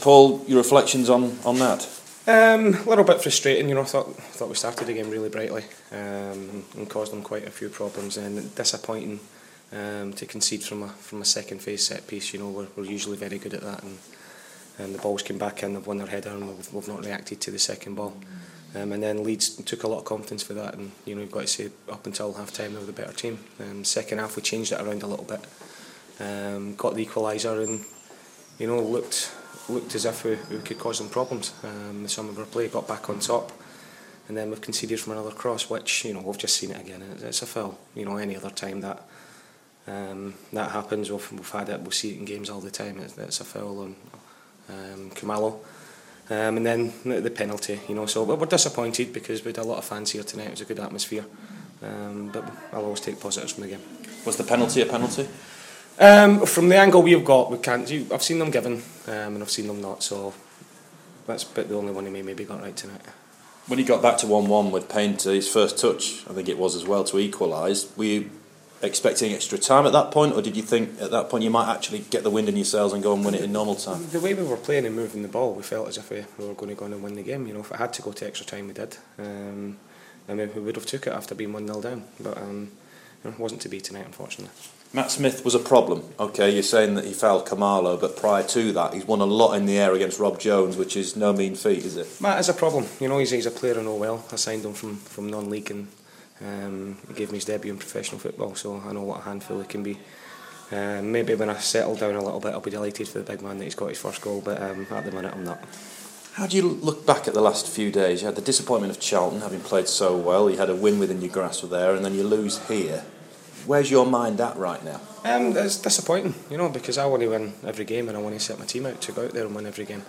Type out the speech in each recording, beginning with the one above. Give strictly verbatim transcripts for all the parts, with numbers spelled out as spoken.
Paul, your reflections on, on that? Um, a little bit frustrating, you know. I thought thought we started the game really brightly um, and caused them quite a few problems, and disappointing um, to concede from a from a second phase set piece. You know, we're, we're usually very good at that, and and the balls came back in, they've won their header, and we've, we've not reacted to the second ball. Um, and then Leeds took a lot of confidence for that, and you know, you've got to say up until half time they were the better team. Um, second half we changed it around a little bit, um, got the equaliser, and you know looked. looked as if we, we could cause them problems. Um, some of our play got back on top, and then we've conceded from another cross, which you know we've just seen it again. It's, it's a foul. You know, any other time that um, that happens, we've, we've had it. We'll see it in games all the time. It's, it's a foul on um, Khumalo, um, and then the, the penalty. You know, so we're disappointed because we had a lot of fans here tonight. It was a good atmosphere, um, but I'll always take positives from the game. Was the penalty a penalty? Um, from the angle we've got, we can't. You, I've seen them given, um, and I've seen them not. So that's but the only one he may maybe got right tonight. When he got back to one-one with Payne to his first touch, I think it was as well to equalise. Were you expecting extra time at that point, or did you think at that point you might actually get the wind in your sails and go and win it in normal time? The way we were playing and moving the ball, we felt as if we, we were going to go on and win the game. You know, if it had to go to extra time, we did. Um, I mean, we would have took it after being one nil down, but um, you know, it wasn't to be tonight, unfortunately. Matt Smith was a problem. Okay, you're saying that he fouled Khumalo, but prior to that, he's won a lot in the air against Rob Jones, which is no mean feat, is it? Matt is a problem. You know, he's, he's a player I know well. I signed him from, from non-league, and um, he gave me his debut in professional football, so I know what a handful he can be. Um, maybe when I settle down a little bit, I'll be delighted for the big man that he's got his first goal, but um, at the minute, I'm not. How do you look back at the last few days? You had the disappointment of Charlton, having played so well. You had a win within your grasp there, and then you lose here. Where's your mind at right now? Um, it's disappointing, you know, because I want to win every game and I want to set my team out to go out there and win every game.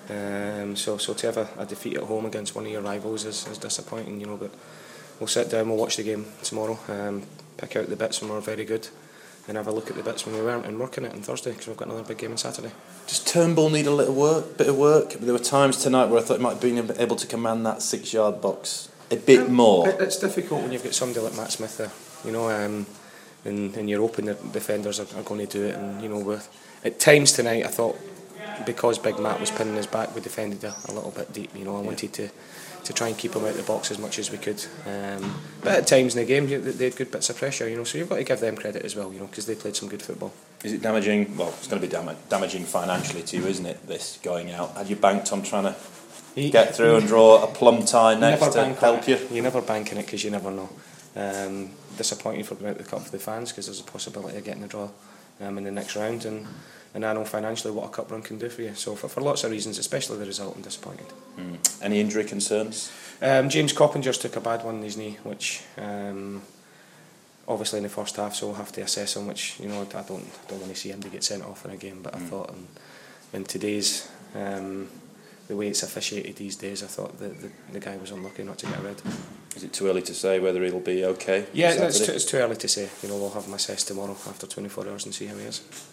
Um, so, so to have a, a defeat at home against one of your rivals is, is disappointing, you know. But we'll sit down, we'll watch the game tomorrow, um, pick out the bits when we're very good, and have a look at the bits when we weren't, and work on it on Thursday because we've got another big game on Saturday. Does Turnbull need a little work, bit of work? There were times tonight where I thought he might have been able to command that six-yard box a bit um, more. It, it's difficult when you've got somebody like Matt Smith there, you know. Um, And, and your open defenders are, are going to do it, and you know, with at times tonight I thought because Big Matt was pinning his back, we defended a, a little bit deep. You know, I yeah. wanted to to try and keep him out of the box as much as we could. Um, but at times in the game, they had good bits of pressure. You know, so you've got to give them credit as well. You know, because they played some good football. Is it damaging? Well, it's going to be dam- damaging financially to you, isn't it? This going out. Had you banked on trying to you, get through and draw a plum tie next to help you? You never bank in it because you never know. Um, disappointing for going out the cup for the fans because there's a possibility of getting a draw um, in the next round, and, and I know financially what a cup run can do for you. So for, for lots of reasons, especially the result, I'm disappointed. Mm. Any injury concerns? Um, James Coppingers took a bad one in his knee, which um, obviously in the first half, so we'll have to assess him. Which you know I don't I don't want to see him to get sent off in a game, but mm. I thought in, in today's um, the way it's officiated these days, I thought the, the the guy was unlucky not to get a red. Is it too early to say whether he'll be okay? Yeah, it's too, it's too early to say. You know, we'll have him assessed tomorrow after twenty-four hours and see how he is.